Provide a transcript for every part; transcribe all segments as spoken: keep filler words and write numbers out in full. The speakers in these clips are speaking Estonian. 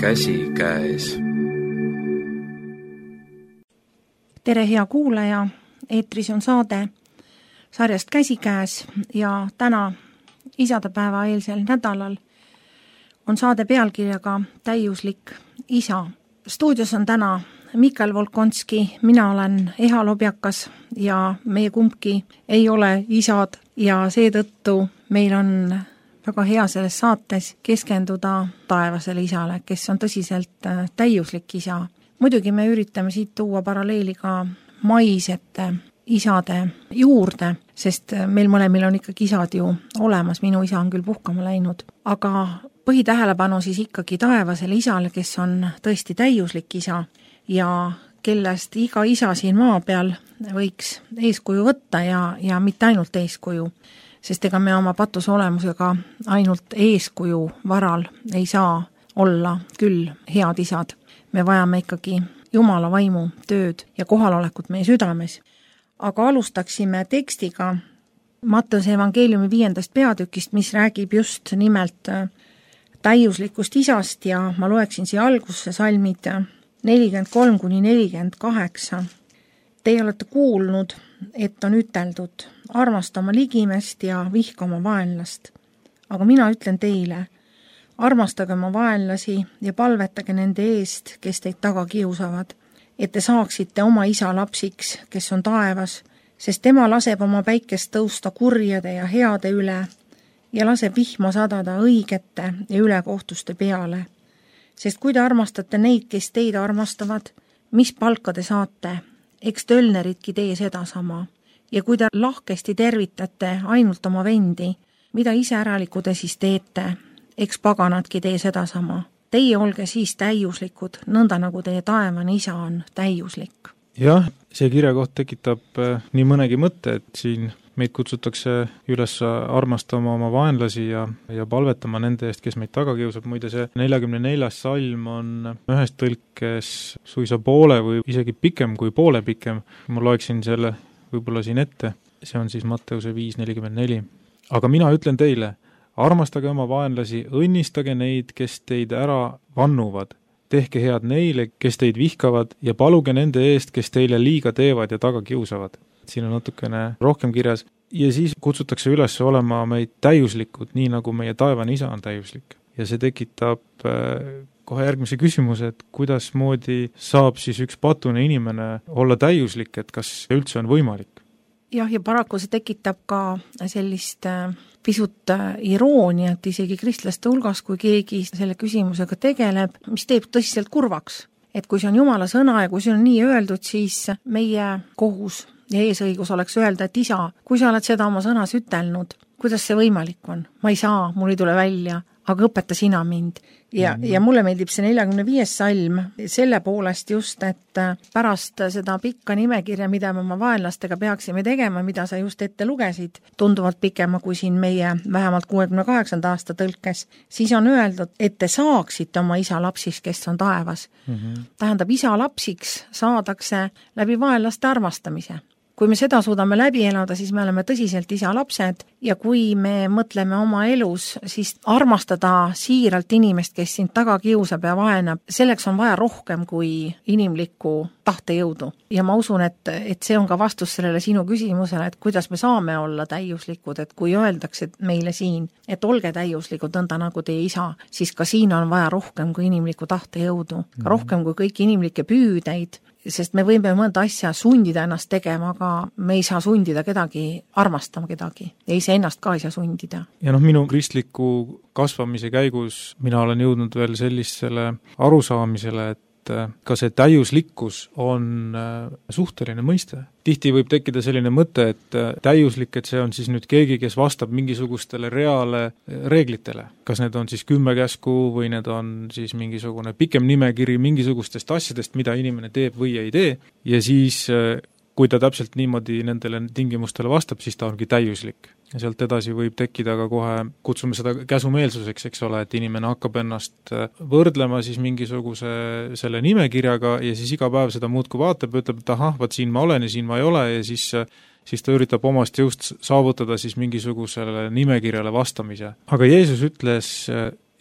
käsikäes. Tere, hea kuulaja! Eetris on saade sarjast Käsikäes ja täna isadepäeva eelsel nädalal on saade pealkirjaga Täiuslik isa. Stuudios on täna Mikael Volkonski, mina olen Eha Lobjakas ja meie kumbki ei ole isad ja seetõttu meil on väga hea selles saates keskenduda taevasele isale, kes on tõsiselt täiuslik isa. Muidugi me üritame siit tuua paralleeli ka maisete isade juurde, sest meil mõlemil on ikkagi isad ju olemas, minu isa on küll puhkama läinud, aga põhitähelepanu siis ikkagi taevasele isale, kes on tõesti täiuslik isa ja kellest iga isa siin maa peal võiks eeskuju võtta ja, ja mitte ainult eeskuju, sest ega me oma patuse olemusega ainult eeskuju varal ei saa olla küll head isad. Me vajame ikkagi Jumala vaimu tööd ja kohalolekut meie südames. Aga alustaksime tekstiga Matteuse evangeeliumi viiendast peatükist, mis räägib just nimelt täiuslikust isast ja ma loeksin siia algusse salmid nelikümmend kolm kuni nelikümmend kaheksa. Teie olete kuulnud, et on üteldud, armasta oma ligimest ja vihka oma vaenlast. Aga mina ütlen teile, armastage oma vaenlasi ja palvetage nende eest, kes teid taga kiusavad, et te saaksite oma isa lapsiks, kes on taevas, sest tema laseb oma päikest tõusta kurjade ja heade üle ja laseb vihma sadada õigete ja ülekohtuste peale. Sest kui te armastate neid, kes teid armastavad, mis palka te saate, eks tölneridki tee sedasama. Ja kui te lahkesti tervitate ainult oma vendi, mida ise äraliku te siis teete, eks paganadki tee sedasama. Teie olge siis täiuslikud, nõnda nagu teie taevane isa on täiuslik. Jah, see kirjakoht tekitab nii mõnegi mõtte, et siin meid kutsutakse üles armastama oma vaenlasi ja, ja palvetama nende eest, kes meid taga kiusab. Muide, see neljakümne neljas salm on ühes tõlkes suisa poole või isegi pikem kui poole pikem. Ma loeksin selle võib-olla siin ette. See on siis Matteuse viis nelikümmend neli. Aga mina ütlen teile, armastage oma vaenlasi, õnnistage neid, kes teid ära vannuvad. Tehke head neile, kes teid vihkavad ja paluge nende eest, kes teile liiga teevad ja taga kiusavad. Siin on natukene rohkem kirjas. Ja siis kutsutakse üles olema meid täiuslikud, nii nagu meie taevane isa on täiuslik. Ja see tekitab kohe järgmise küsimuse, et kuidas moodi saab siis üks patune inimene olla täiuslik, et kas üldse on võimalik? Jah, ja paraku see tekitab ka sellist pisut irooniat isegi kristlaste hulgas, kui keegi selle küsimusega tegeleb, mis teeb tõsiselt kurvaks. Et kui see on Jumala sõna ja kui see on nii öeldud, siis meie kohus ja eesõigus oleks öelda, et isa, kui sa oled seda oma sõnas ütelnud, kuidas see võimalik on? Ma ei saa, mul ei tule välja, aga õpeta sina mind. Ja, mm-hmm. ja mulle meeldib see neljakümne viies salm selle poolest just, et pärast seda pikka nimekirja, mida me oma vaenlastega peaksime tegema, mida sa just ette lugesid, tunduvalt pikema kui siin meie vähemalt kuuekümne kaheksanda aasta tõlkes, siis on öeldud, et te saaksite oma isa lapsiks, kes on taevas. Mm-hmm. Tähendab, isa lapsiks saadakse läbi vaenlaste armastamise. Kui me seda suudame läbi elada, siis me oleme tõsiselt isa lapsed ja kui me mõtleme oma elus, siis armastada siiralt inimest, kes sind taga kiusab ja vaenab, selleks on vaja rohkem kui inimlikku tahtejõudu. Ja ma usun, et, et see on ka vastus sellele sinu küsimusele, et kuidas me saame olla täiuslikud, et kui öeldakse meile siin, et olge täiuslikud nõnda nagu teie isa, siis ka siin on vaja rohkem kui inimlikku tahtejõudu, ka rohkem kui kõik inimlikke püüdeid, sest me võime mõnda asja sundida ennast tegema, aga me ei saa sundida kedagi armastama kedagi ja ise ennast ka ei saa sundida. Ja noh, minu kristliku kasvamise käigus mina olen jõudnud veel sellisele arusaamisele, et ka see täiuslikkus on suhteline mõiste. Tihti võib tekkida selline mõte, et täiuslik, et see on siis nüüd keegi, kes vastab mingisugustele reale reeglitele. Kas need on siis kümme käsku või need on siis mingisugune pikem nimekiri mingisugustest asjadest, mida inimene teeb või ei tee. Ja siis, kui ta täpselt niimoodi nendele tingimustele vastab, siis ta ongi täiuslik. Ja sealt edasi võib tekkida ka kohe, kutsume seda käsumeelsuseks, eks ole, et inimene hakkab ennast võrdlema siis mingisuguse selle nimekirjaga ja siis iga päev seda muudkui vaatab ja ütleb, et ahah, vaat siin ma olen ja siin ma ei ole ja siis, siis ta üritab omast jõust saavutada siis mingisugusele nimekirjale vastamise. Aga Jeesus ütles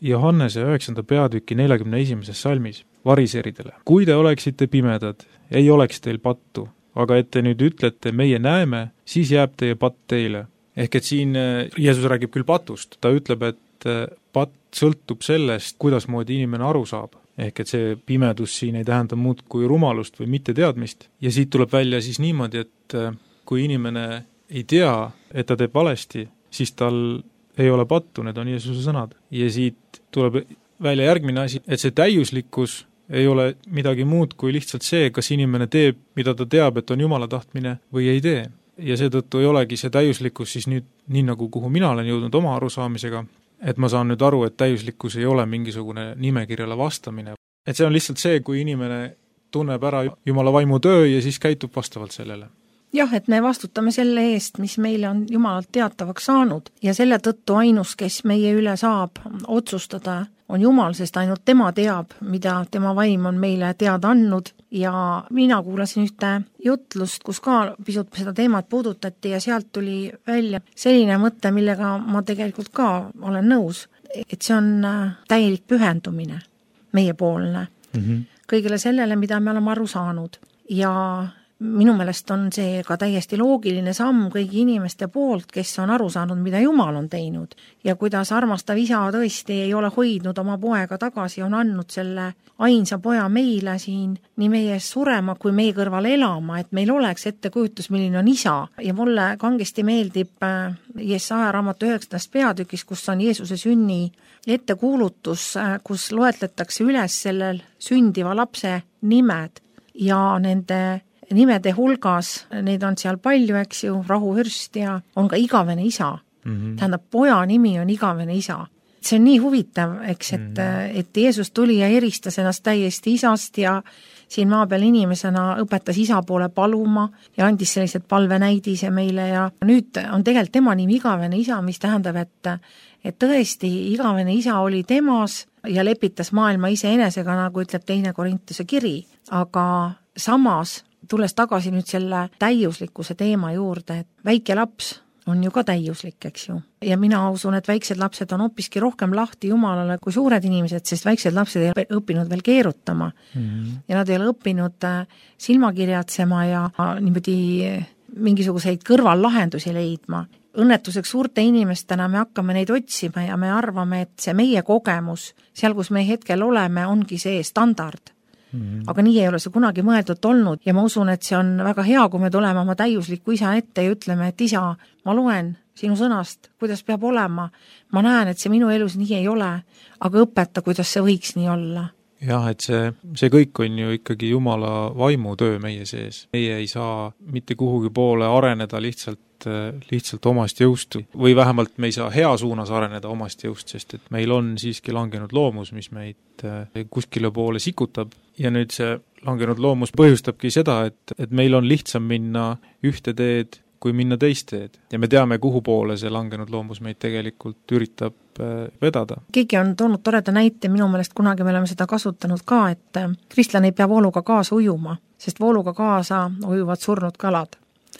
Johannese üheksanda peatüki neljakümne esimeses salmis variseridele. Kui te oleksite pimedad, ei oleks teil pattu, aga et te nüüd ütlete, meie näeme, siis jääb teie patt teile. Ehk et siin Jeesus räägib küll patust, ta ütleb, et patt sõltub sellest, kuidas moodi inimene aru saab. Ehk et see pimedus siin ei tähenda muud kui rumalust või mitte teadmist. Ja siit tuleb välja siis niimoodi, et kui inimene ei tea, et ta teeb valesti, siis tal ei ole pattu, need on Jeesuse sõnad. Ja siit tuleb välja järgmine asi, et see täiuslikkus ei ole midagi muud kui lihtsalt see, kas inimene teeb, mida ta teab, et on Jumala tahtmine või ei tee. Ja seetõttu ei olegi see täiuslikkus siis nüüd nii nagu kuhu mina olen jõudnud oma arusaamisega, et ma saan nüüd aru, et täiuslikkus ei ole mingisugune nimekirjale vastamine. Et see on lihtsalt see, kui inimene tunneb ära Jumala vaimu töö ja siis käitub vastavalt sellele. Jah, et me vastutame selle eest, mis meile on Jumalalt teatavaks saanud ja selle tõttu ainus, kes meie üle saab otsustada, on Jumal, sest ainult tema teab, mida tema vaim on meile teada andnud ja mina kuulasin ühte jutlust, kus ka pisut seda teemat puudutati ja sealt tuli välja selline mõte, millega ma tegelikult ka olen nõus, et see on täielik pühendumine meiepoolne mm-hmm. kõigile sellele, mida me oleme aru saanud ja minu meelest on see ka täiesti loogiline samm kõigi inimeste poolt, kes on aru saanud, mida Jumal on teinud ja kuidas armastav isa tõesti ei ole hoidnud oma poega tagasi, on andnud selle ainsa poja meile siin nii meie ees surema kui meie kõrval elama, et meil oleks ettekujutus, milline on isa ja mulle kangesti meeldib Jesaja raamatu üheksandast peatükis, kus on Jeesuse sünni ettekuulutus, kus loetletakse üles sellel sündiva lapse nimed ja nende nimede hulgas, neid on seal palju, eks ju, rahuhürst ja on ka igavene isa. Mm-hmm. Tähendab, poja nimi on igavene isa. See on nii huvitav, eks, et, mm-hmm. et Jeesus tuli ja eristas ennast täiesti isast ja siin maa peal inimesena õpetas isa poole paluma ja andis sellised palvenäidise meile ja nüüd on tegelikult tema nimi igavene isa, mis tähendab, et, et tõesti igavene isa oli temas ja lepitas maailma iseenesega, nagu ütleb teine Korintuse kiri, aga samas tulles tagasi nüüd selle täiuslikkuse teema juurde, et väike laps on ju ka täiuslik, eks ju. Ja mina usun, et väiksed lapsed on hoopiski rohkem lahti Jumalale kui suured inimesed, sest väiksed lapsed ei ole õppinud veel keerutama mm-hmm. ja nad ei ole õppinud silmakirjatsema ja niimoodi mingisuguseid kõrvallahendusi leidma. Õnnetuseks suurte inimestena me hakkame neid otsima ja me arvame, et see meie kogemus, seal kus me hetkel oleme, ongi see standard. Mm-hmm. Aga nii ei ole see kunagi mõeldud olnud ja ma usun, et see on väga hea, kui me tuleme oma täiusliku isa ette ja ütleme, et isa, ma loen sinu sõnast, kuidas peab olema. Ma näen, et see minu elus nii ei ole, aga õpeta, kuidas see võiks nii olla. Jah, et see, see kõik on ju ikkagi Jumala vaimu töö meie sees. Meie ei saa mitte kuhugi poole areneda lihtsalt, lihtsalt omast jõustu või vähemalt me ei saa hea suunas areneda omast jõust, sest et meil on siiski langenud loomus, mis meid kuskile poole sikutab ja nüüd see langenud loomus põhjustabki seda, et, et meil on lihtsam minna ühte teed kui minna teist teed. Ja me teame, kuhu poole see langenud loomus meid tegelikult üritab vedada. Keegi on toonud toreda näite, minu meelest kunagi me oleme seda kasutanud ka, et kristlane ei pea vooluga kaasa ujuma, sest vooluga kaasa ujuvad surnud kalad.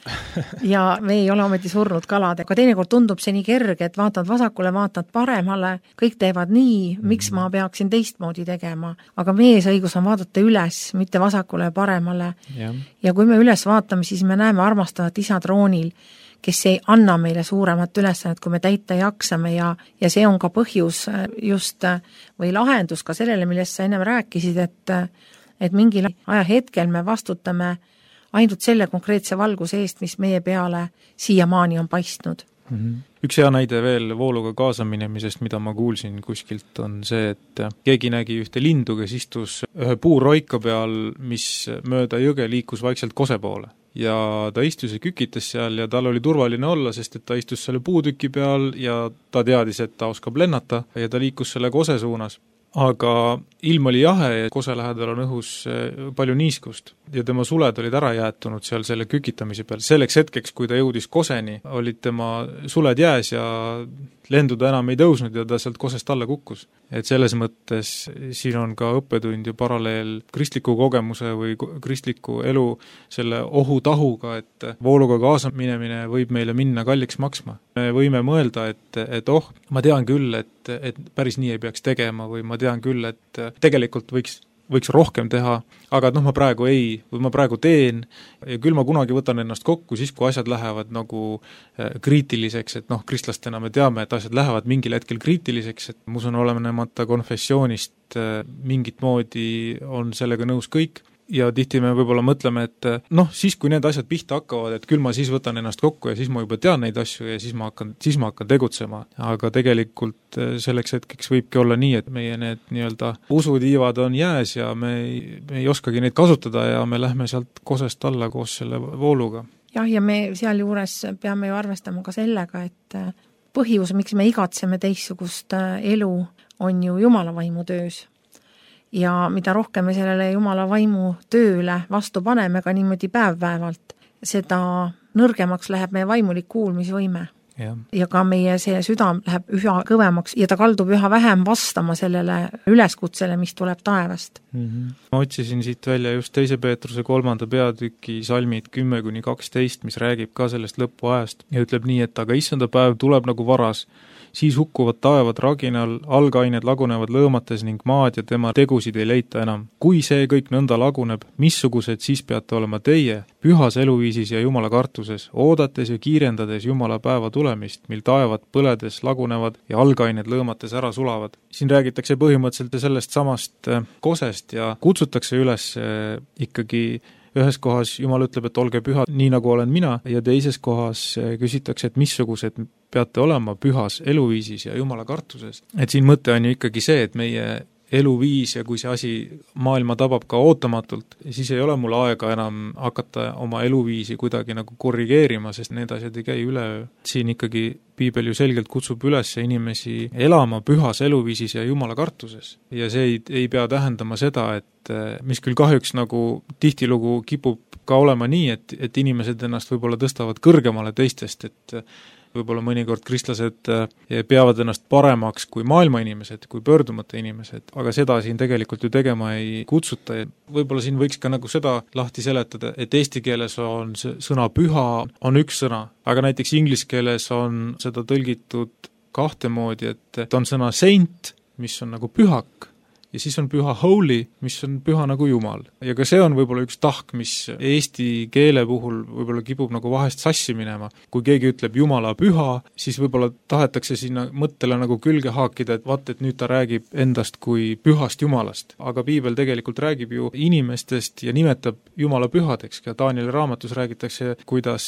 Ja me ei ole ometi surnud kalad, aga teinekord tundub see nii kerge, et vaatad vasakule, vaatad paremale, kõik teevad nii, miks ma peaksin teistmoodi tegema, aga meie õigus on vaadata üles, mitte vasakule ja paremale. Ja, ja kui me üles vaatame, siis me näeme armastavat isa troonil, kes ei anna meile suuremat ülesannet, kui me täita jaksame ja, ja see on ka põhjus just või lahendus ka sellele, millest sa ennem rääkisid, et, et mingil ajahetkel me vastutame ainult selle konkreetse valguse eest, mis meie peale siiamaani on paistnud. Mm-hmm. Üks hea näide veel vooluga kaasaminemisest, mida ma kuulsin kuskilt, on see, et keegi nägi ühte lindu, kes istus ühe puuroika peal, mis mööda jõge liikus vaikselt kose poole. Ja ta istus ja kükitas seal ja tal oli turvaline olla, sest et ta istus selle puutüki peal ja ta teadis, et ta oskab lennata ja ta liikus selle kose suunas. Aga ilm oli jahe ja kose lähedal on õhus palju niiskust ja tema suled olid ära jäetunud seal selle kükitamise peal. Selleks hetkeks, kui ta jõudis koseni, olid tema suled jääs ja lenduda enam ei tõusnud ja ta sealt kosest alla kukkus. Et selles mõttes siin on ka õppetund ja paralleel kristliku kogemuse või kristliku elu selle ohutahuga, et vooluga kaasa minemine võib meile minna kalliks maksma. Me võime mõelda, et, et oh, ma tean küll, et et, et päris nii ei peaks tegema või ma tean küll, et tegelikult võiks võiks rohkem teha, aga noh, ma praegu ei, või ma praegu teen ja küll ma kunagi võtan ennast kokku siis, kui asjad lähevad nagu kriitiliseks, et noh, kristlastena me teame, et asjad lähevad mingil hetkel kriitiliseks, et ma usun, olenemata konfessioonist mingit moodi on sellega nõus kõik ja tihti me võib-olla mõtleme, et noh, siis kui need asjad pihta hakkavad, et küll ma siis võtan ennast kokku ja siis ma juba tean neid asju ja siis ma hakkan, siis ma hakkan tegutsema. Aga tegelikult selleks hetkeks võibki olla nii, et meie need nii-öelda usutiivad on jääs ja me ei, me ei oskagi neid kasutada ja me lähme sealt kosest alla koos selle vooluga. Jah, ja me sealjuures peame ju arvestama ka sellega, et põhjus, miks me igatseme teistsugust elu, on ju Jumala vaimu töös. Ja mida rohkem me sellele Jumala vaimu tööle vastu paneme ka niimoodi päev-päevalt, seda nõrgemaks läheb meie vaimulik kuulmisvõime. Ja. ja ka meie see südam läheb üha kõvemaks ja ta kaldub üha vähem vastama sellele üleskutsele, mis tuleb taevast. Mm-hmm. Ma otsisin siit välja just teise Peetruse kolmanda peatüki salmid kümme kuni kaksteist, mis räägib ka sellest lõpuajast ja ütleb nii, et aga issanda päev tuleb nagu varas, siis hukkuvad taevad raginal, algained lagunevad lõõmates ning maad ja tema tegusid ei leita enam. Kui see kõik nõnda laguneb, missugused siis peate olema teie, pühas eluviisis ja Jumala kartuses, oodates ja kiirendades Jumala päeva tulemist, mil taevad põledes lagunevad ja algained lõõmates ära sulavad. Siin räägitakse põhimõtteliselt sellest samast kosest ja kutsutakse üles ikkagi ühes kohas Jumal ütleb, et olge pühad nii nagu olen mina ja teises kohas küsitakse, et missugused peate olema pühas eluviisis ja Jumala kartuses. Et siin mõte on ju ikkagi see, et meie eluviis ja kui see asi maailma tabab ka ootamatult, siis ei ole mul aega enam hakata oma eluviisi kuidagi nagu korrigeerima, sest need asjad ei käi üleöö. Siin ikkagi Piibel ju selgelt kutsub üles inimesi elama pühas eluviisis ja Jumala kartuses. Ja see ei, ei pea tähendama seda, et mis küll kahjuks nagu tihtilugu kipub ka olema nii, et, et inimesed ennast võib-olla tõstavad kõrgemale teistest, et võib-olla mõnikord kristlased peavad ennast paremaks kui maailma inimesed, kui pöördumata inimesed, aga seda siin tegelikult ju tegema ei kutsuta. Võib-olla siin võiks ka nagu seda lahti seletada, et eesti keeles on see sõna püha on üks sõna, aga näiteks inglise keeles on seda tõlgitud kahte moodi, et on sõna saint, mis on nagu pühak, ja siis on püha holy, mis on püha nagu Jumal. Ja ka see on võib-olla üks tahk, mis eesti keele puhul võib-olla kipub nagu vahest sassi minema. Kui keegi ütleb Jumala püha, siis võib-olla tahetakse sinna mõttele nagu külge haakida, et vaat, et nüüd ta räägib endast kui pühast Jumalast. Aga Piibel tegelikult räägib ju inimestest ja nimetab Jumala pühadeks. Ja Danieli raamatus räägitakse, kuidas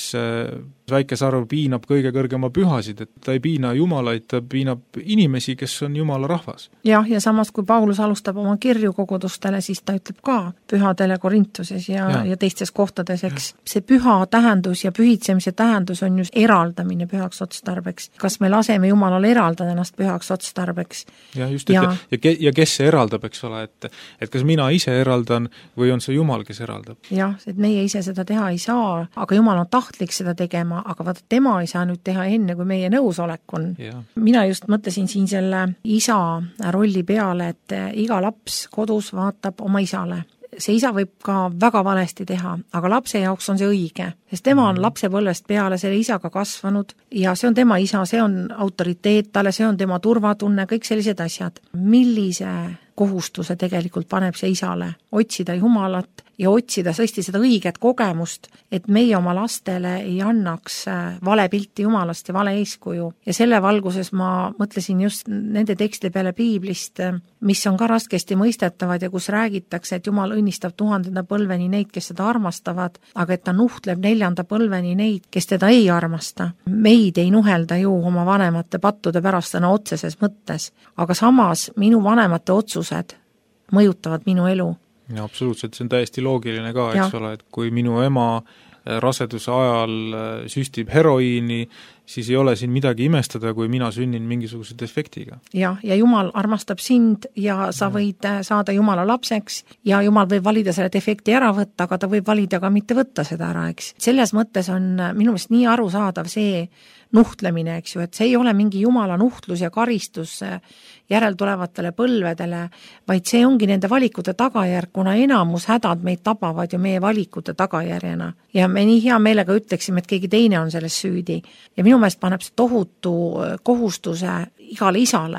väike sarv piinab kõige kõrgema pühasid, et ta ei piina Jumalaid, ta piinab inimesi, kes on Jumala rahvas. Jah, ja samas kui Paulus alustab oma kirju kogudustele, siis ta ütleb ka pühadele Korintuses ja, ja. ja teistes kohtades, eks. See püha tähendus ja pühitsemise tähendus on just eraldamine pühaks otstarbeks. Kas me laseme Jumalal eraldada ennast pühaks otstarbeks? Ja just, ja, ja, ja, ja kes see eraldab, eks ole, et, et kas mina ise eraldan või on see Jumal, kes eraldab? Jah, et meie ise seda teha ei saa, aga Jumal on tahtlik seda tegema, aga vaata, tema ei saa nüüd teha enne, kui meie nõusolek on. Ja. Mina just mõtlesin siin selle isa rolli peale, et iga laps kodus vaatab oma isale. See isa võib ka väga valesti teha, aga lapse jaoks on see õige, sest tema on lapsepõlvest peale selle isaga kasvanud ja see on tema isa, see on autoriteet talle, see on tema turvatunne, kõik sellised asjad. Millise kohustuse tegelikult paneb see isale otsida Jumalat ja otsida tõesti seda õiget kogemust, et meie oma lastele ei annaks vale pilti Jumalast ja vale eeskuju. Ja selle valguses ma mõtlesin just nende teksti peale Piiblist, mis on ka raskesti mõistetavad ja kus räägitakse, et Jumal õnnistab tuhandenda põlveni neid, kes seda armastavad, aga et ta nuhtleb neljanda põlveni neid, kes teda ei armasta. Meid ei nuhelda ju oma vanemate pattude pärast sõna otseses mõttes, aga samas minu vanemate otsused mõjutavad minu elu. Ja absoluutselt, see on täiesti loogiline ka, eks ja. ole, et kui minu ema raseduse ajal süstib heroiini, siis ei ole siin midagi imestada, kui mina sünnin mingisuguse defektiga. Ja, ja Jumal armastab sind ja sa võid saada Jumala lapseks ja Jumal võib valida selle defekti ära võtta, aga ta võib valida ka mitte võtta seda ära, eks. Selles mõttes on minu meelest nii arusaadav see nuhtlemine, eks ju, et see ei ole mingi Jumala nuhtlus ja karistus järeltulevatele põlvedele, vaid see ongi nende valikute tagajärg, kuna enamus hädad meid tabavad ju meie valikute tagajärjena. Ja me nii hea meelega ütleksime, et keegi teine on selles süüdi. Ja minu meelest paneb see tohutu kohustuse igale isale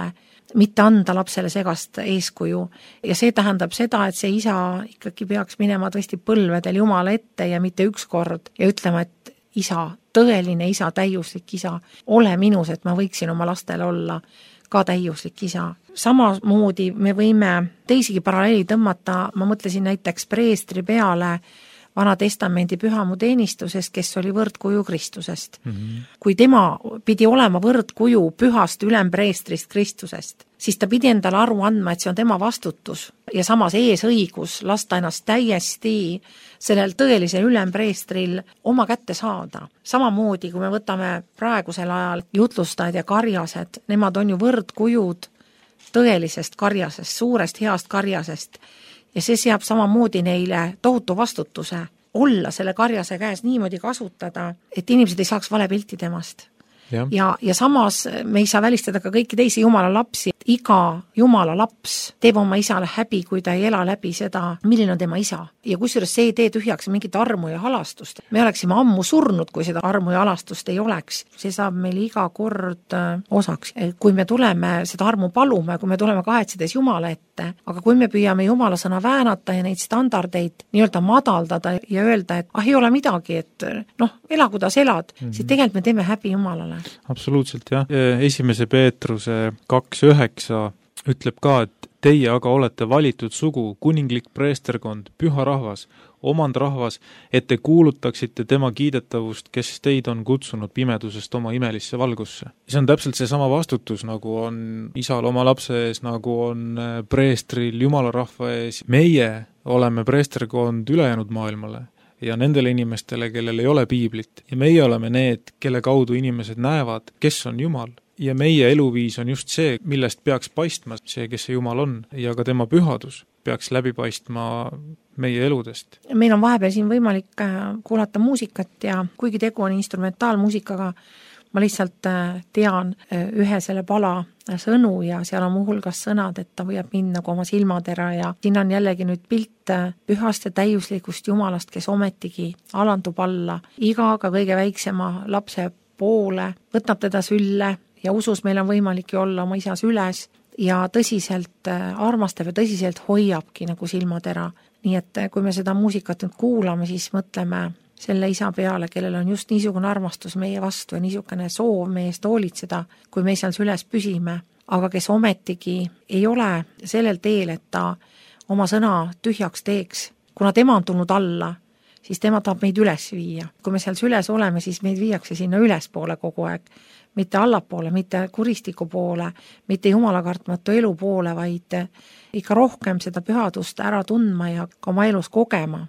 mitte anda lapsele segast eeskuju. Ja see tähendab seda, et see isa ikkagi peaks minema tõesti põlvedel Jumala ette ja mitte üks kord ja ütlema, et isa, tõeline isa, täiuslik isa, ole minus, et ma võiksin oma lastele olla ka täiuslik isa. Samamoodi me võime teisigi paralleeli tõmmata, ma mõtlesin näiteks preestri peale Vana Testamendi pühamu teenistusest, kes oli võrdkuju Kristusest. Mm-hmm. Kui tema pidi olema võrdkuju pühast ülempreestrist Kristusest, siis ta pidi endale aru andma, et see on tema vastutus ja samas eesõigus lasta ennast täiesti sellel tõelisel ülempreestril oma kätte saada. Samamoodi, kui me võtame praegusel ajal jutlustajad ja karjased, nemad on ju võrdkujud tõelisest karjasest, suurest heast karjasest. Ja see seab samamoodi neile tohutu vastutuse olla selle karjase käes niimoodi kasutada, et inimesed ei saaks vale pilti temast. Ja. Ja, ja samas me ei saa välistada ka kõiki teisi Jumala lapsi. Iga Jumala laps teeb oma isale häbi, kui ta ei ela läbi seda, milline on tema isa. Ja kusjuures see ei tee tühjaks mingit armu ja halastust. Me oleksime ammu surnud, kui seda armu ja halastust ei oleks. See saab meil iga kord osaks. Kui me tuleme, seda armu palume, kui me tuleme kahetsedes Jumala ette, aga kui me püüame Jumala sõna väänata ja neid standardeid nii-öelda madaldada ja öelda, et ah, ei ole midagi, et noh, ela kuidas elad, mm-hmm. siis tegelikult me teeme häbi Jumalale. Absoluutselt, jah. Esimese Peetruse kaks üheksa ütleb ka, et teie aga olete valitud sugu, kuninglik preesterkond, püha rahvas, omandrahvas, et te kuulutaksite tema kiidetavust, kes teid on kutsunud pimedusest oma imelisse valgusse. See on täpselt see sama vastutus, nagu on isal oma lapse ees, nagu on preestril Jumala rahva ees. Meie oleme preesterkond ülejäänud maailmale ja nendele inimestele, kellel ei ole piiblit. Ja meie oleme need, kelle kaudu inimesed näevad, kes on Jumal. Ja meie eluviis on just see, millest peaks paistma see, kes see Jumal on. Ja ka tema pühadus peaks läbi paistma meie eludest. Meil on vahepeal siin võimalik kuulata muusikat ja kuigi tegu on instrumentaalmuusikaga, ma lihtsalt tean ühe selle pala sõnu ja seal on muuhulgas sõnad, et ta võiab minna kui oma silmatera ja siin on jällegi nüüd pilt pühast ja täiuslikust Jumalast, kes ometigi alandub alla iga ka kõige väiksema lapse poole, võtab teda sülle ja usus meil on võimalik ju olla oma isas üles ja tõsiselt armastab ja tõsiselt hoiabki nagu silmatera. Nii et kui me seda muusikat nüüd kuulame, siis mõtleme selle isa peale, kellel on just niisugune armastus meie vastu ja niisugune soov meie eest hoolitseda, kui me seal süles püsime, aga kes ometigi ei ole sellel teel, et ta oma sõna tühjaks teeks. Kuna tema on tulnud alla, siis tema tahab meid üles viia. Kui me seal süles oleme, siis meid viiakse sinna üles poole kogu aeg, mitte allapoole, mitte kuristiku poole, mitte Jumala kartmatu elu poole, vaid ikka rohkem seda pühadust ära tundma ja ka oma elus kogema.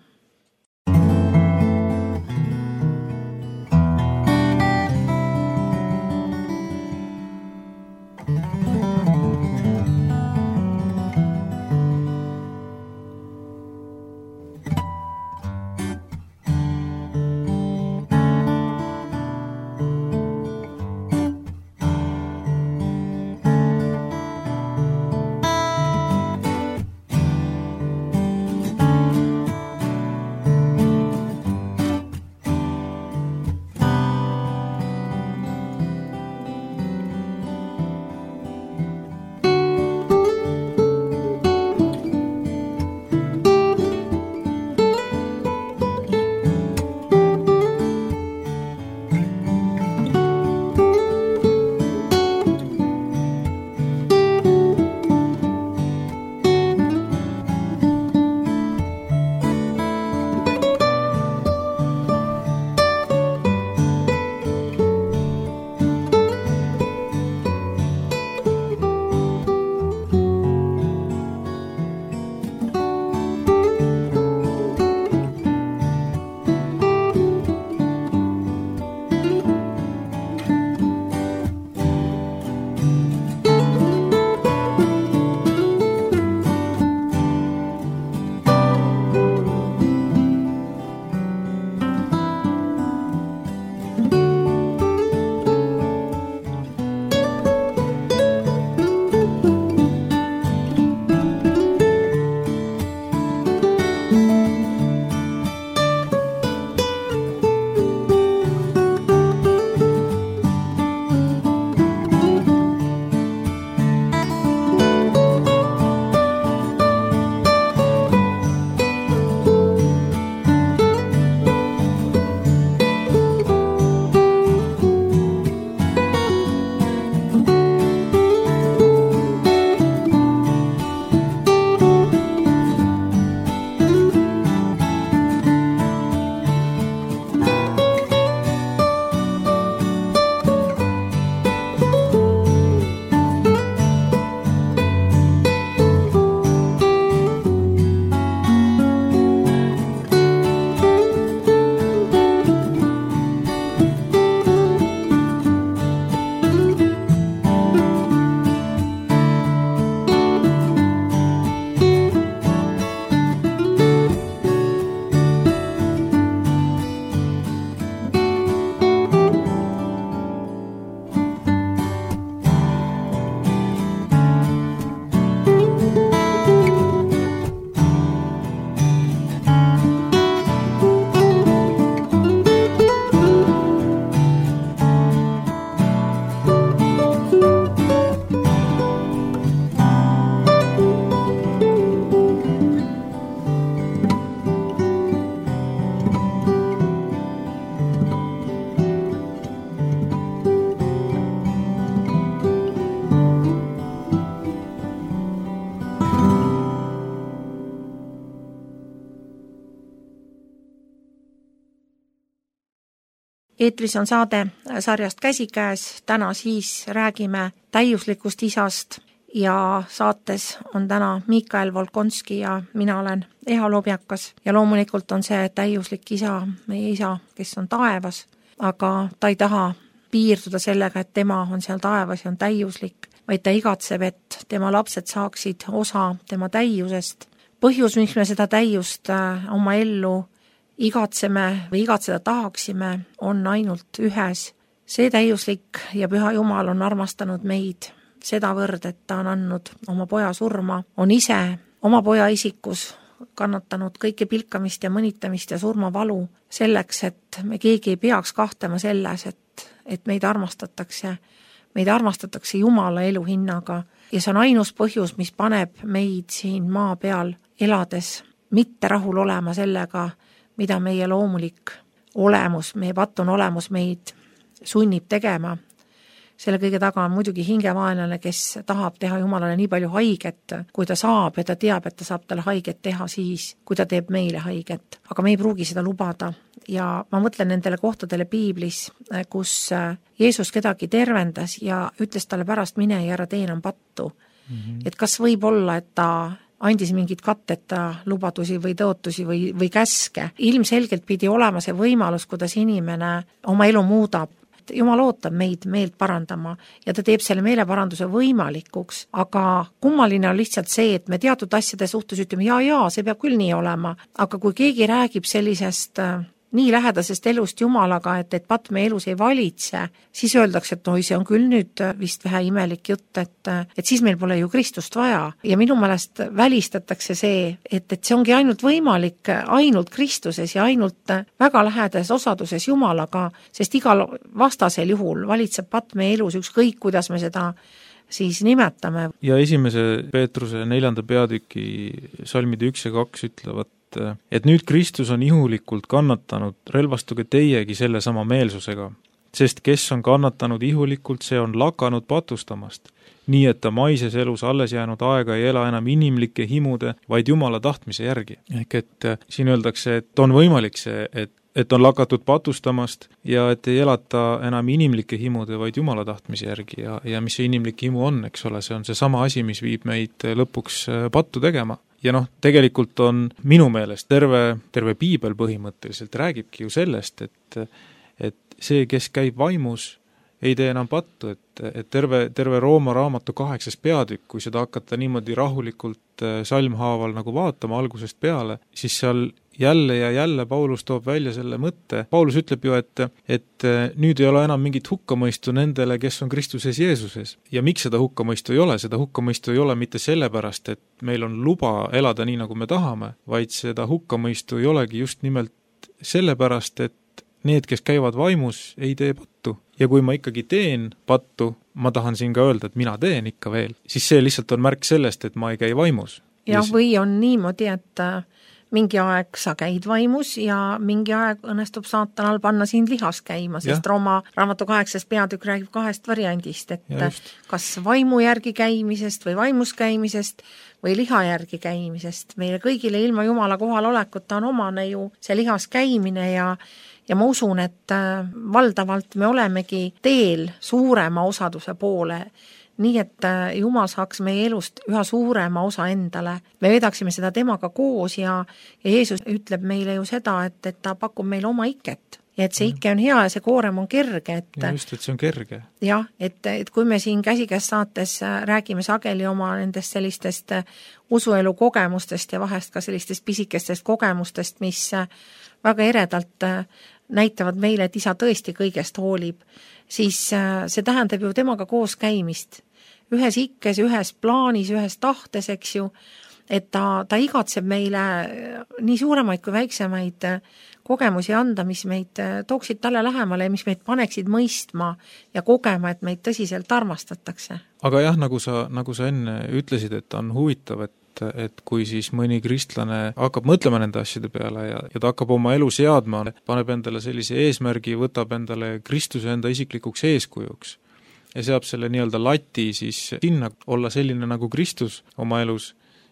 Eetris on saade sarjast Käsikäes, täna siis räägime täiuslikust isast ja saates on täna Miikael Volkonski ja mina olen Eha Lobjakas ja loomulikult on see täiuslik isa, meie isa, kes on taevas, aga ta ei taha piirduda sellega, et tema on seal taevas ja on täiuslik, vaid ta igatseb, et tema lapsed saaksid osa tema täiusest. Põhjus, miks me seda täiust oma ellu igatseme või igatseda tahaksime, on ainult ühes. See täiuslik ja püha Jumal on armastanud meid sedavõrd, et ta on andnud oma poja surma, on ise oma poja isikus kannatanud kõike pilkamist ja mõnitamist ja surmavalu selleks, et me keegi ei peaks kahtema selles, et, et meid armastatakse, meid armastatakse Jumala elu hinnaga ja see on ainus põhjus, mis paneb meid siin maa peal elades mitte rahul olema sellega, mida meie loomulik olemus, meie pattun olemus meid sunnib tegema. Selle kõige taga on muidugi hingevaenlane, kes tahab teha Jumalale nii palju haiget, kui ta saab ja ta teab, et ta saab talle haiget teha siis, kui ta teeb meile haiget. Aga me ei pruugi seda lubada ja ma mõtlen nendele kohtadele piiblis, kus Jeesus kedagi tervendas ja ütles talle pärast mine ja ära teenam pattu. Mm-hmm. Et kas võib olla, et ta andis mingid katteta lubadusi või tõotusi või, või käske. Ilmselgelt pidi olema see võimalus, kuidas inimene oma elu muudab. Jumal ootab meid meelt parandama ja ta teeb selle meeleparanduse võimalikuks, aga kummaline on lihtsalt see, et me teatud asjade suhtes ütleme, jaa, jaa, see peab küll nii olema, aga kui keegi räägib sellisest nii lähedasest elust Jumalaga, et, et patt meie elus ei valitse, siis öeldakse, et oi, see on küll nüüd vist vähe imelik jutt, et, et siis meil pole ju Kristust vaja. Ja minu meelest välistatakse see, et, et see ongi ainult võimalik ainult Kristuses ja ainult väga lähedases osaduses Jumalaga, sest igal vastasel juhul valitseb patt meie elus ükskõik, kuidas me seda siis nimetame. Ja esimese Peetruse neljanda peatüki salmide üks ja kaks ütlevad, et nüüd Kristus on ihulikult kannatanud, relvastuge teiegi selle sama meelsusega, sest kes on kannatanud ihulikult, see on lakanud patustamast, nii et ta maises elus alles jäänud aega ei ela enam inimlike himude, vaid Jumala tahtmise järgi. Ehk et siin öeldakse, et on võimalik see, et et on lakatud patustamast ja et ei elata enam inimlike himude, vaid Jumala tahtmise järgi ja, ja mis see inimlik himu on, eks ole, see on see sama asi, mis viib meid lõpuks pattu tegema. Ja noh, tegelikult on minu meelest terve, terve piibel põhimõtteliselt räägibki ju sellest, et, et see, kes käib vaimus, ei tee enam pattu, et, et terve, terve Rooma raamatu kaheksas peatükk, kui seda hakata niimoodi rahulikult salmhaaval nagu vaatama algusest peale, siis seal jälle ja jälle Paulus toob välja selle mõtte. Paulus ütleb ju, et, et nüüd ei ole enam mingit hukkamõistu nendele, kes on Kristuses Jeesuses. Ja miks seda hukkamõistu ei ole? Seda hukkamõistu ei ole mitte sellepärast, et meil on luba elada nii, nagu me tahame, vaid seda hukkamõistu ei olegi just nimelt sellepärast, et need, kes käivad vaimus, ei tee pattu. Ja kui ma ikkagi teen pattu, ma tahan siin ka öelda, et mina teen ikka veel, siis see lihtsalt on märk sellest, et ma ei käi vaimus. Ja või on niimoodi, et mingi aeg sa käid vaimus ja mingi aeg õnnestub saatanal panna sind lihas käima, sest ja. Rooma raamatu kaheksas peatükk räägib kahest variandist, et kas vaimu järgi käimisest või vaimus käimisest või liha järgi käimisest. Meile kõigile ilma Jumala kohal olekuta on omane ju see lihas käimine ja Ja ma usun, et valdavalt me olemegi teel suurema osaduse poole, nii et Jumal saaks meie elust üha suurema osa endale. Me vedaksime seda temaga koos ja, ja Jeesus ütleb meile ju seda, et, et ta pakub meile oma iket. Ja et see ikke on hea ja see koorem on kerge. Et, ja just, et see on kerge. Jah, et, et kui me siin Käsikäes saates räägime sageli oma nendest sellistest usuelu kogemustest ja vahest ka sellistest pisikestest kogemustest, mis väga eredalt näitavad meile, et isa tõesti kõigest hoolib, siis see tähendab ju temaga koos käimist. Ühes ikkes, ühes plaanis, ühes tahtes, eks ju, et ta, ta igatseb meile nii suuremaid kui väiksemaid kogemusi anda, mis meid tooksid talle lähemale ja mis meid paneksid mõistma ja kogema, et meid tõsiselt armastatakse. Aga jah, nagu sa, nagu sa enne ütlesid, et on huvitav, et et kui siis mõni kristlane hakkab mõtlema nende asjade peale ja, ja ta hakkab oma elu seadma, paneb endale sellise eesmärgi, võtab endale Kristuse enda isiklikuks eeskujuks ja seab selle nii-öelda lati siis sinna olla selline nagu Kristus oma elus,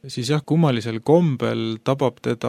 siis jah, kummalisel kombel tabab teda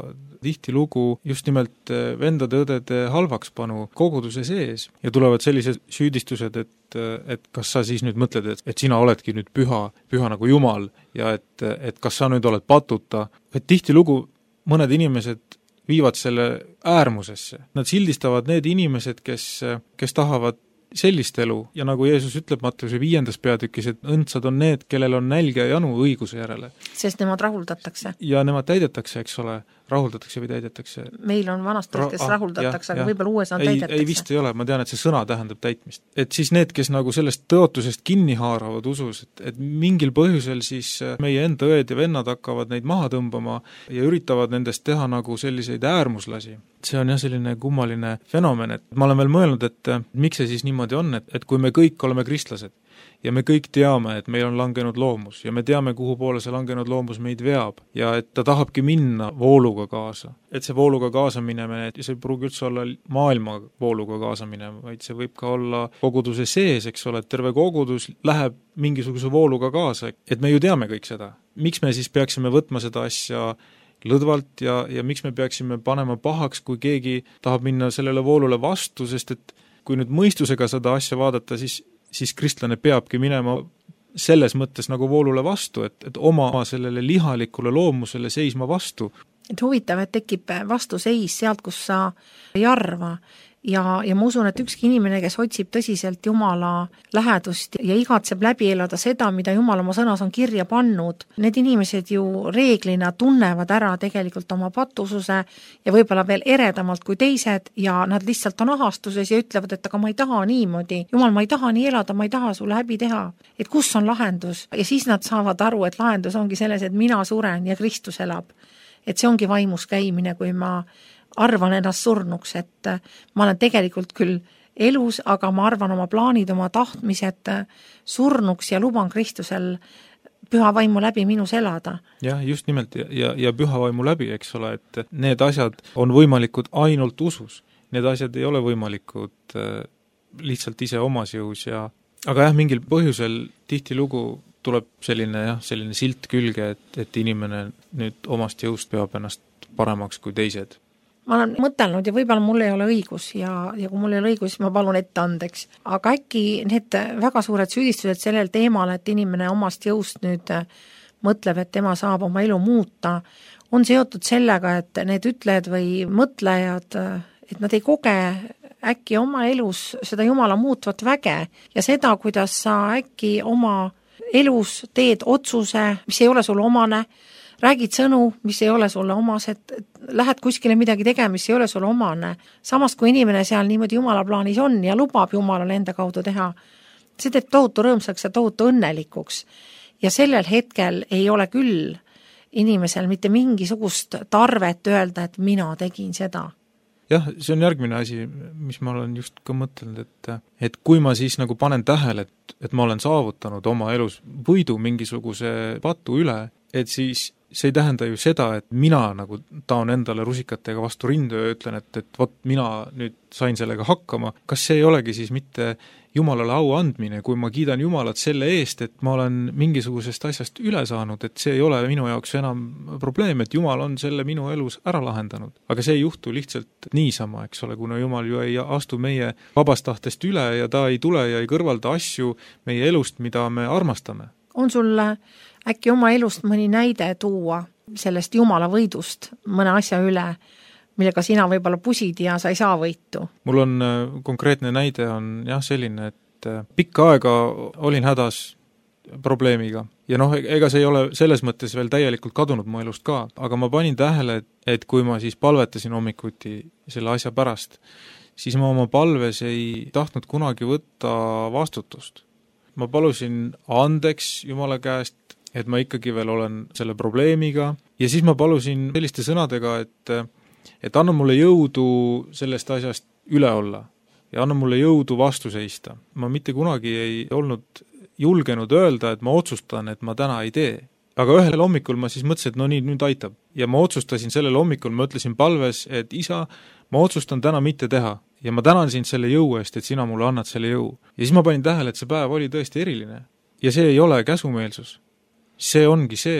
tihtilugu just nimelt vendade-õdede halvakspanu koguduse sees ja tulevad sellised süüdistused, et, et kas sa siis nüüd mõtled, et, et sina oledki nüüd püha, püha nagu Jumal ja et, et kas sa nüüd oled patuta, et tihtilugu mõned inimesed viivad selle äärmusesse. Nad sildistavad need inimesed, kes, kes tahavad sellist elu ja nagu Jeesus ütleb Matteuse viiendas peatükis, et õndsad on need, kellel on nälg ja janu õiguse järele. Sest nemad rahuldatakse. Ja nemad täidetakse, eks ole, rahuldatakse või täidetakse. Meil on vanastajad, kes Ra- rahuldatakse, aga võib-olla uues on ei, täidetakse. Ei vist ei ole, ma tean, et see sõna tähendab täitmist. Et siis need, kes nagu sellest tõotusest kinni haaravad usus, et, et mingil põhjusel siis meie enda õed ja vennad hakkavad neid maha tõmbama ja üritavad nendest teha nagu selliseid äärmuslasi. See on jah selline kummaline fenomen, et ma olen veel mõelnud, et miks see siis niimoodi on, et, et kui me kõik oleme kristlased ja me kõik teame, et meil on langenud loomus ja me teame, kuhu poole see langenud loomus meid veab ja et ta tahabki minna vooluga kaasa. Et see vooluga kaasa minemine, see ei pruugi üldse olla maailma vooluga kaasa minema, vaid see võib ka olla koguduse sees, eks ole, et terve kogudus läheb mingisuguse vooluga kaasa, et me ju teame kõik seda. Miks me siis peaksime võtma seda asja lõdvalt ja, ja miks me peaksime panema pahaks, kui keegi tahab minna sellele voolule vastu, sest et kui nüüd mõistusega seda asja vaadata, siis, siis kristlane peabki minema selles mõttes nagu voolule vastu, et, et oma sellele lihalikule loomusele seisma vastu. Et huvitav, et tekib vastuseis sealt, kus sa ei arva. Ja, ja ma usun, et ükski inimene, kes otsib tõsiselt Jumala lähedust ja igatseb läbi elada seda, mida Jumal oma sõnas on kirja pannud, need inimesed ju reeglina tunnevad ära tegelikult oma patususe ja võib-olla veel eredamalt kui teised ja nad lihtsalt on ahastuses ja ütlevad, et aga ma ei taha niimoodi. Jumal, ma ei taha nii elada, ma ei taha sulle häbi teha. Et kus on lahendus? Ja siis nad saavad aru, et lahendus ongi selles, et mina suren ja Kristus elab. Et see ongi vaimus käimine, kui ma arvan ennast surnuks, et ma olen tegelikult küll elus, aga ma arvan oma plaanid, oma tahtmised surnuks ja luban Kristusel püha vaimu läbi minus elada. Jah, just nimelt ja, ja, ja püha vaimu läbi, eks ole, et need asjad on võimalikud ainult usus. Need asjad ei ole võimalikud lihtsalt ise omas jõus ja aga jah, mingil põhjusel tihtilugu tuleb selline, jah, selline silt külge, et, et inimene nüüd omast jõust peab ennast paremaks kui teised. Ma olen mõtelnud ja võib-olla mul ei ole õigus ja, ja kui mul ei ole õigus, siis ma palun ette andeks. Aga äkki need väga suured süüdistused sellel teemal, et inimene omast jõust nüüd mõtleb, et tema saab oma elu muuta, on seotud sellega, et need ütlejad või mõtlejad, et nad ei koge äkki oma elus seda Jumala muutvat väge ja seda, kuidas sa äkki oma elus teed otsuse, mis ei ole sulle omane, räägid sõnu, mis ei ole sulle omas, et lähed kuskile midagi tegema, mis ei ole sulle omane. Samas, kui inimene seal niimoodi Jumala plaanis on ja lubab Jumalale enda kaudu teha, see teeb tohutu rõõmsaks ja tohutu õnnelikuks. Ja sellel hetkel ei ole küll inimesel mitte mingisugust tarvet öelda, et mina tegin seda. Jah, see on järgmine asi, mis ma olen just ka mõtelnud, et, et kui ma siis nagu panen tähele, et, et ma olen saavutanud oma elus võidu mingisuguse patu üle, et siis see ei tähenda ju seda, et mina nagu taon endale rusikatega vastu rindu ja ütlen, et, et vot mina nüüd sain sellega hakkama. Kas see ei olegi siis mitte Jumalale au andmine, kui ma kiidan Jumalat selle eest, et ma olen mingisugusest asjast üle saanud, et see ei ole minu jaoks enam probleem, et Jumal on selle minu elus ära lahendanud. Aga see ei juhtu lihtsalt niisama, eks ole, kuna Jumal ju ei astu meie vabast tahtest üle ja ta ei tule ja ei kõrvalda asju meie elust, mida me armastame. On sulle äkki oma elust mõni näide tuua sellest Jumala võidust mõne asja üle, millega sina võib-olla pusid ja sa ei saa võitu? Mul on konkreetne näide on jah selline, et pikka aega olin hädas probleemiga ja noh, ega see ei ole selles mõttes veel täielikult kadunud mu elust ka, aga ma panin tähele, et, et kui ma siis palvetasin hommikuti selle asja pärast, siis ma oma palves ei tahtnud kunagi võtta vastutust. Ma palusin andeks Jumala käest, et ma ikkagi veel olen selle probleemiga ja siis ma palusin selliste sõnadega, et, et anna mulle jõudu sellest asjast üle olla ja anna mulle jõudu vastu seista. Ma mitte kunagi ei olnud julgenud öelda, et ma otsustan, et ma täna ei tee. Aga ühel hommikul ma siis mõtlesin, et no nii, nüüd aitab. Ja ma otsustasin sellel hommikul, ma ütlesin palves, et isa, ma otsustan täna mitte teha. Ja ma tänan sind selle jõu eest, et sina mulle annad selle jõu. Ja siis ma panin tähele, et see päev oli tõesti eriline. Ja see ei ole käsumeelsus. See ongi see,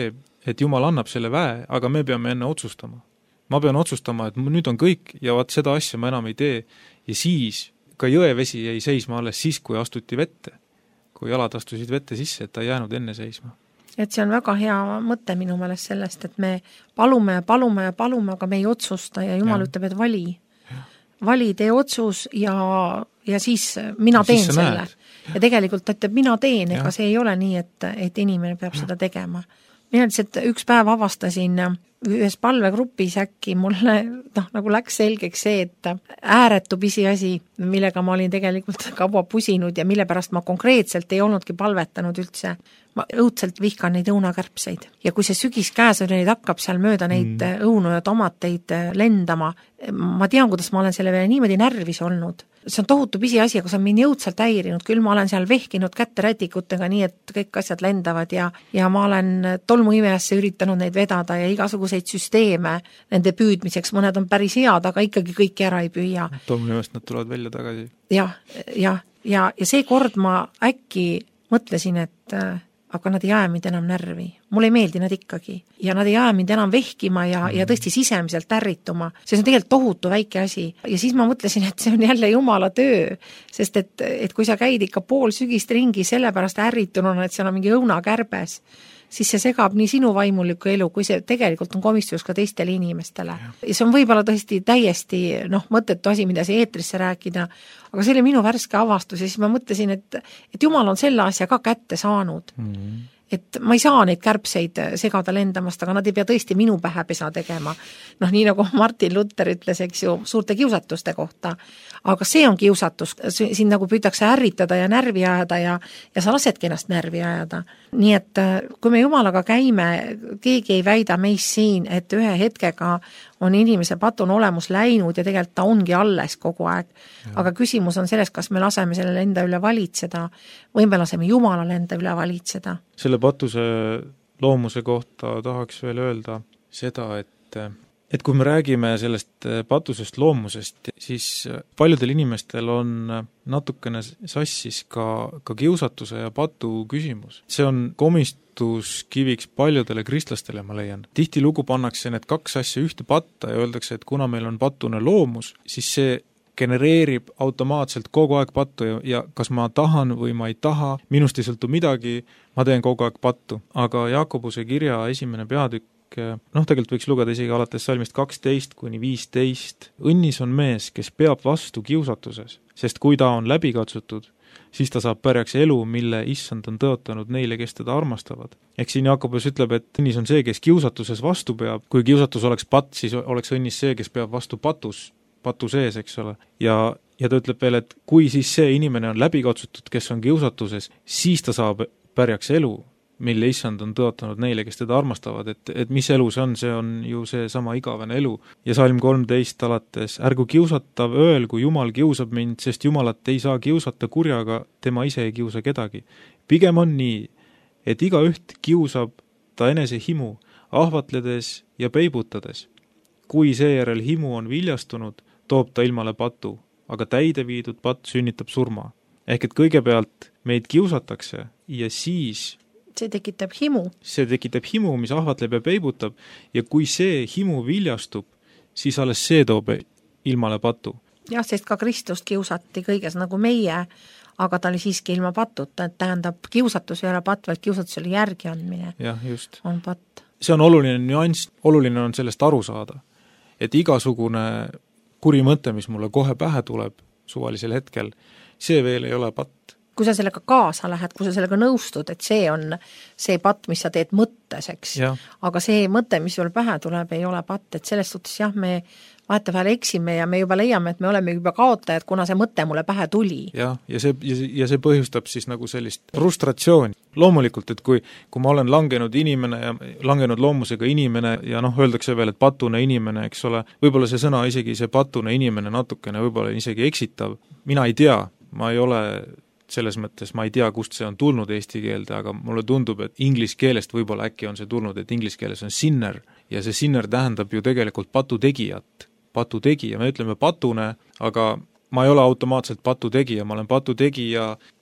et Jumal annab selle väe, aga me peame enne otsustama. Ma pean otsustama, et nüüd on kõik ja vaat seda asja ma enam ei tee ja siis ka jõevesi jäi seisma alles siis, kui astuti vette. Kui jalad astusid vette sisse, et ta ei jäänud enne seisma. Et see on väga hea mõte minu meelest sellest, et me palume ja palume ja palume, aga me ei otsusta ja Jumal ja. ütleb, et vali. Ja. Vali, tee otsus ja, ja siis mina ja teen siis selle. Näed. Ja tegelikult ta ütleb, mina teen, ega see ei ole nii, et, et inimene peab ja. seda tegema. Mina lihtsalt üks päev avastasin ühes palvegrupis äkki mulle noh, nagu läks selgeks see, et ääretu pisiasi, millega ma olin tegelikult kaua pusinud ja mille pärast ma konkreetselt ei olnudki palvetanud üldse. Ma õudselt vihkan neid õunakärbseid. Ja kui see sügis käes on, neid hakkab seal mööda neid mm. õunu ja tomateid lendama, ma tean, kuidas ma olen selle veel niimoodi närvis olnud. See on tohutu pisiasi, aga see on mind jõudsalt häirinud, küll ma olen seal vehkinud kätte rätikutega nii, et kõik asjad lendavad ja, ja ma olen tolmuimejasse üritanud neid vedada ja igasuguseid süsteeme nende püüdmiseks, mõned on päris head, aga ikkagi kõiki ära ei püüa. Tolmuimest nad tulevad välja tagasi. Ja, ja, ja, ja see kord ma äkki mõtlesin, et aga nad ei aja mind enam närvi. Mulle ei meeldi nad ikkagi. Ja nad ei aja mind enam vehkima ja, ja tõesti sisemiselt ärrituma. See on tegelikult tohutu väike asi. Ja siis ma mõtlesin, et see on jälle Jumala töö. Sest et, et kui sa käid ikka pool sügist ringi sellepärast ärritununa, et seal on mingi õunakärbes, siis see segab nii sinu vaimuliku elu, kui see tegelikult on komistus ka teistele inimestele. Ja see on võib-olla tõesti täiesti noh, mõttetu asi, mida see eetrisse rääkida, aga see oli minu värske avastus ja siis ma mõtlesin, et, et Jumal on selle asja ka kätte saanud. Mm-hmm. Et ma ei saa neid kärbseid segada lendamast, aga nad ei pea tõesti minu pähepesa tegema. Noh, nii nagu Martin Luther ütles, eks ju, suurte kiusatuste kohta. Aga see on kiusatus, siin nagu püütakse ärritada ja närvi ajada ja, ja sa lasedki ennast närvi ajada. Nii et kui me Jumalaga käime, keegi ei väida meis siin, et ühe hetkega on inimese patun olemus läinud ja tegelikult ta ongi alles kogu aeg. Ja. Aga küsimus on selles, kas me laseme sellele enda üle valitseda või me laseme Jumalale enda üle valitseda. Selle patuse loomuse kohta tahaks veel öelda seda, et, et kui me räägime sellest patusest loomusest, siis paljudel inimestel on natukene sassis ka, ka kiusatuse ja patu küsimus. See on komistuskiviks paljudele kristlastele, ma leian. Tihtilugu pannakse need kaks asja ühte patta ja öeldakse, et kuna meil on patune loomus, siis see genereerib automaatselt kogu aeg pattu ja, ja kas ma tahan või ma ei taha, minust ei sõltu midagi, ma teen kogu aeg pattu. Aga Jaakobuse kirja esimene peatükk, noh tegelikult võiks lugeda isegi alates salmist kaksteist kuni viisteist. Õnnis on mees, kes peab vastu kiusatuses, sest kui ta on läbi katsutud, siis ta saab pärjaks elu, mille issand on tõotanud neile, kes teda armastavad. Ehk siin Jaakobus ütleb, et õnnis on see, kes kiusatuses vastu peab. Kui kiusatus oleks patt, siis oleks õnnis see, kes peab vastu patus, patu sees, eks ole. Ja, ja ta ütleb veel, et kui siis see inimene on läbi katsutud, kes on kiusatuses, siis ta saab pärjaks elu, mille issand on tõotanud neile, kes teda armastavad, et, et mis elu see on, see on ju see sama igavene elu. Ja salm kolmteist alates, ärgu kiusatav öelgu, Jumal kiusab mind, sest Jumalat ei saa kiusata kurjaga, tema ise ei kiusa kedagi. Pigem on nii, et iga üht kiusab ta enese himu, ahvatledes ja peibutades. Kui seejärel himu on viljastunud, toob ta ilmale patu, aga täide viidud patt sünnitab surma. Ehk et kõigepealt meid kiusatakse ja siis see tekitab himu. See tekitab himu, mis ahvatleb ja peibutab ja kui see himu viljastub, siis alles see toob ilmale patu. Jah, sest ka Kristust kiusati kõiges nagu meie, aga ta oli siiski ilma patuta, et tähendab kiusatus ei ole patt, vaid kiusatus oli järgi andmine. Jah, just. On patt. See on oluline nüanss, oluline on sellest aru saada, et igasugune kuri mõte, mis mulle kohe pähe tuleb suvalisel hetkel, see veel ei ole patt. Kui sa sellega kaasa lähed, kui sa sellega nõustud, et see on see patt, mis sa teed mõtteseks, aga see mõte, mis sul pähe tuleb, ei ole patt, et selles suhtes jah, me vahetevahel eksime ja me juba leiame, et me oleme juba kaotajad, kuna see mõte mulle pähe tuli. Ja, ja, see, ja see põhjustab siis nagu sellist frustratsiooni. Loomulikult, et kui, kui ma olen langenud inimene ja langenud loomusega inimene ja noh, öeldakse veel, et patune inimene, eks ole, võib-olla see sõna isegi see patune inimene natukene võib-olla isegi eksitav. Mina ei tea, ma ei ole selles mõttes, ma ei tea, kust see on tulnud eesti keelde, aga mulle tundub, et inglis keelest võib-olla äkki on see tulnud, et inglis keeles on sinner ja see sinner tähendab ju tegelikult patutegijat. Patutegija, me ütleme patune, aga ma ei ole automaatselt patutegija, ma olen patutegija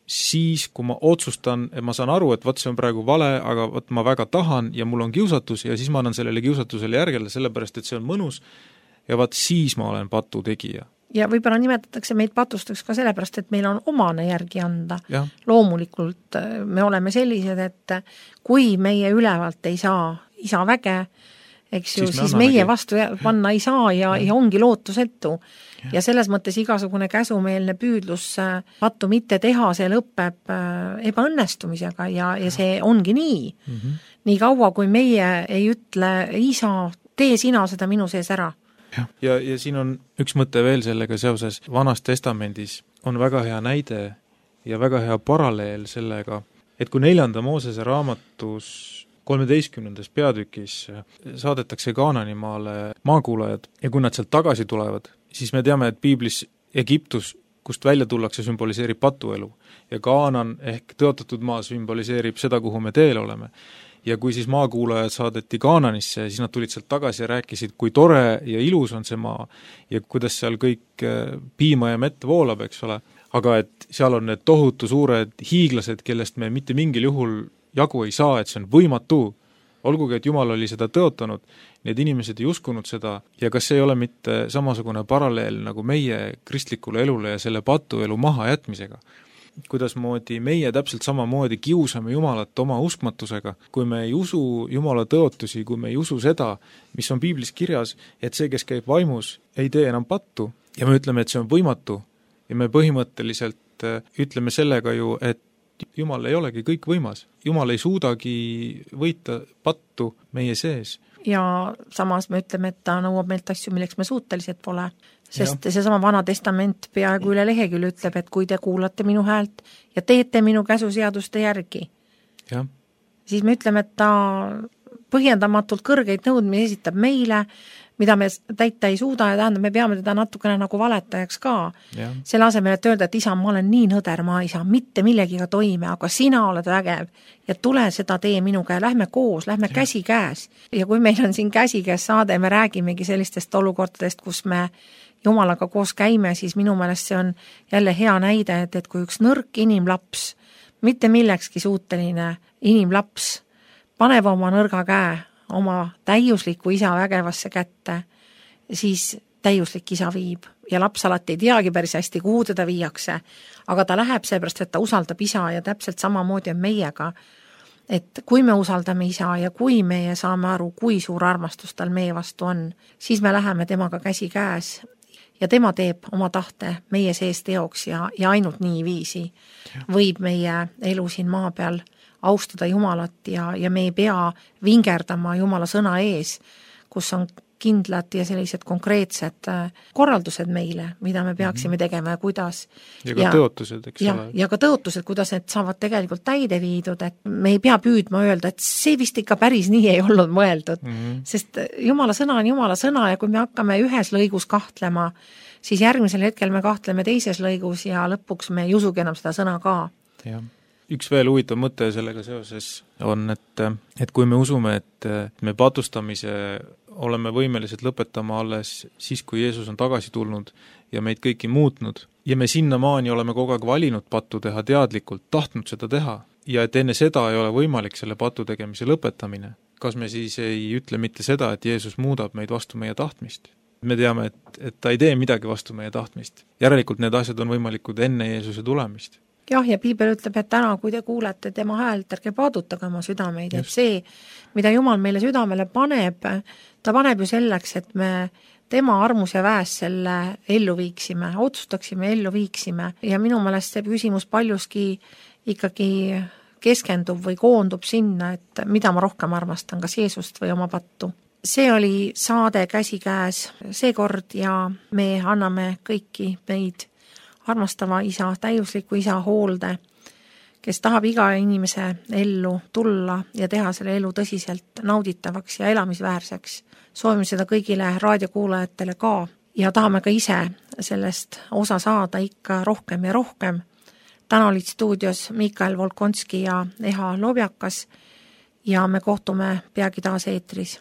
siis, kui ma otsustan, et ma saan aru, et võt see on praegu vale, aga võt ma väga tahan ja mul on kiusatus ja siis ma annan sellele kiusatusele järgele, sellepärast et see on mõnus ja vaat siis ma olen patu tegija. Ja võib-olla nimetatakse meid patustaks ka sellepärast, et meil on omane järgi anda. Ja. Loomulikult me oleme sellised, et kui meie ülevalt ei saa isa väge, eks ju, siis, siis meie vastu panna ei saa ja, ja. ja ongi lootusetu. Ja. ja selles mõttes igasugune käsumeelne püüdlus pattu mitte teha, see lõpeb ebaõnnestumisega ja, ja see ongi nii. Mm-hmm. Nii kaua, kui meie ei ütle, isa, tee sina seda minu sees ära. Ja, ja, ja siin on üks mõte veel sellega seoses. Vanas testamendis on väga hea näide ja väga hea paralleel sellega, et kui neljanda Moosese raamatus kolmeteistkümnendas peatükis saadetakse Kaananimaale maakuulajad ja kui nad sealt tagasi tulevad, siis me teame, et piiblis Egiptus, kust välja tullakse, sümboliseerib patuelu ja Kaanan ehk tõotatud maa sümboliseerib seda, kuhu me teel oleme. Ja kui siis maakuulajad saadeti Kaananisse, siis nad tulid sealt tagasi ja rääkisid, kui tore ja ilus on see maa ja kuidas seal kõik piima ja mett voolab, eks ole, aga et seal on need tohutu suured hiiglased, kellest me mitte mingil juhul jagu ei saa, et see on võimatu. Olgugi, et Jumal oli seda tõotanud, need inimesed ei uskunud seda ja kas see ei ole mitte samasugune paralleel nagu meie kristlikule elule ja selle patuelu maha jätmisega? Kuidasmoodi meie täpselt samamoodi kiusame Jumalat oma uskmatusega, kui me ei usu Jumala tõotusi, kui me ei usu seda, mis on piiblis kirjas, et see, kes käib vaimus, ei tee enam pattu ja me ütleme, et see on võimatu ja me põhimõtteliselt ütleme sellega ju, et Jumal ei olegi kõik võimas. Jumal ei suudagi võita pattu meie sees. Ja samas me ütleme, et ta nõuab meilt asju, milleks me suutelised pole. Sest ja. See sama Vana Testament peaaegu üle lehekülje ütleb, et kui te kuulate minu häält ja teete minu käsuseaduste järgi, ja. siis me ütleme, et ta põhjendamatult kõrgeid nõudmisi esitab meile, mida me täita ei suuda ja tähendab, me peame teda natukene nagu valetajaks ka. Ja. Selle asemel, et öelda, et isa, ma olen nii nõder, ma ei saa mitte millegiga toime, aga sina oled vägev ja tule seda tee minuga ja lähme koos, lähme ja. Käsi käes. Ja kui meil on siin käsi käes saade, me räägimegi sellistest olukordadest, kus me Jumalaga koos käime, siis minu meelest see on jälle hea näide, et, et kui üks nõrk inimlaps, mitte millekski suuteline inimlaps, paneb oma nõrga käe oma täiusliku isa vägevasse kätte, siis täiuslik isa viib ja laps alati ei teagi päris hästi, kuhu teda viiakse, aga ta läheb seepärast, et ta usaldab isa ja täpselt samamoodi on meiega, et kui me usaldame isa ja kui meie saame aru, kui suur armastus tal meie vastu on, siis me läheme temaga käsi käes ja tema teeb oma tahte meie sees teoks ja, ja ainult nii viisi võib meie elu siin maa peal austada Jumalat ja, ja me ei pea vingerdama Jumala sõna ees, kus on kindlad ja sellised konkreetsed korraldused meile, mida me peaksime tegema ja kuidas. Ja ka ja, tõotused, eks ja, ole. Ja ka tõotused, kuidas need saavad tegelikult täide viidud, et me ei pea püüdma öelda, et see vist ikka päris nii ei olnud mõeldud, mm-hmm. sest Jumala sõna on Jumala sõna ja kui me hakkame ühes lõigus kahtlema, siis järgmisel hetkel me kahtleme teises lõigus ja lõpuks me ei usugi enam seda sõna ka. Jah. Üks veel huvitav mõte sellega seoses on, et, et kui me usume, et me patustamise oleme võimelised lõpetama alles siis, kui Jeesus on tagasi tulnud ja meid kõiki muutnud ja me sinnamaani oleme kogu aeg valinud pattu teha teadlikult, tahtnud seda teha ja et enne seda ei ole võimalik selle patu tegemise lõpetamine, kas me siis ei ütle mitte seda, et Jeesus muudab meid vastu meie tahtmist? Me teame, et, et ta ei tee midagi vastu meie tahtmist. Järelikult need asjad on võimalikud enne Jeesuse tulemist. Jah, ja piibel ütleb, et täna, kui te kuulete tema häält, ärge padutage oma südameid, et see, mida Jumal meile südamele paneb, ta paneb ju selleks, et me tema armus ja väes selle ellu viiksime, otsustaksime, ellu viiksime ja minu meelest see küsimus paljuski ikkagi keskendub või koondub sinna, et mida ma rohkem armastan, kas Jeesust või oma pattu. See oli saade käsikäes seekord ja me anname kõiki meid armastava isa, täiusliku isa hoolde, kes tahab iga inimese ellu tulla ja teha selle elu tõsiselt nauditavaks ja elamisväärseks. Soovime seda kõigile raadiokuulajatele ka ja tahame ka ise sellest osa saada ikka rohkem ja rohkem. Täna olid stuudios Mikael Volkonski ja Eha Lobjakas ja me kohtume peagi taas eetris.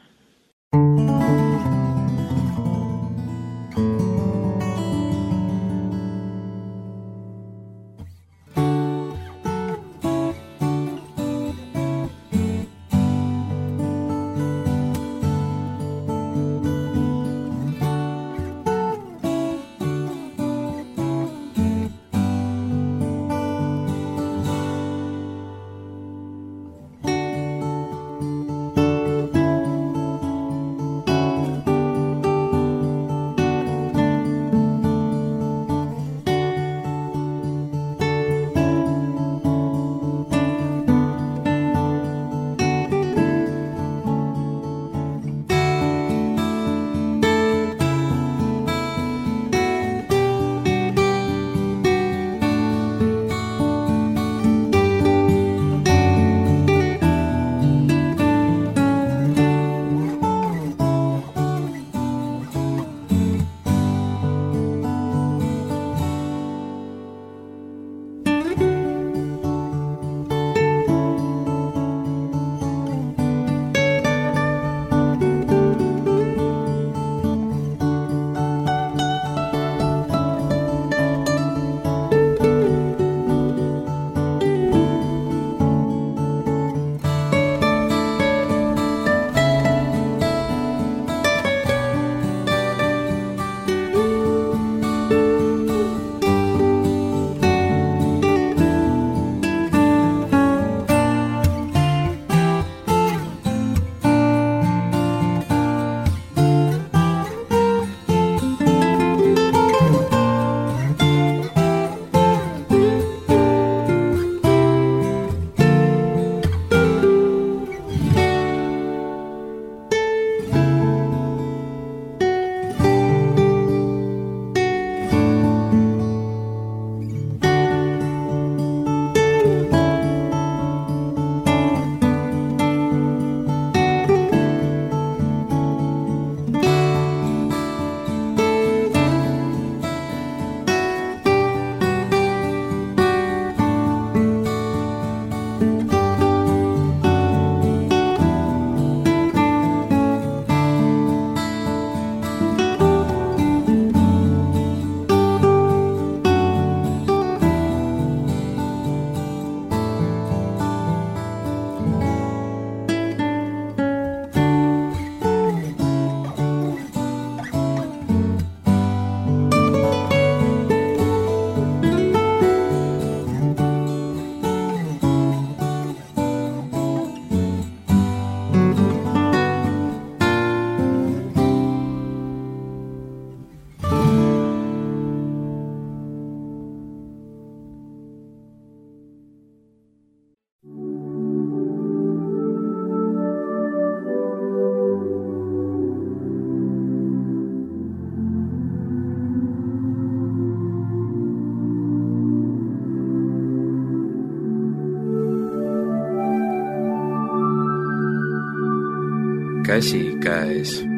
käsikäes.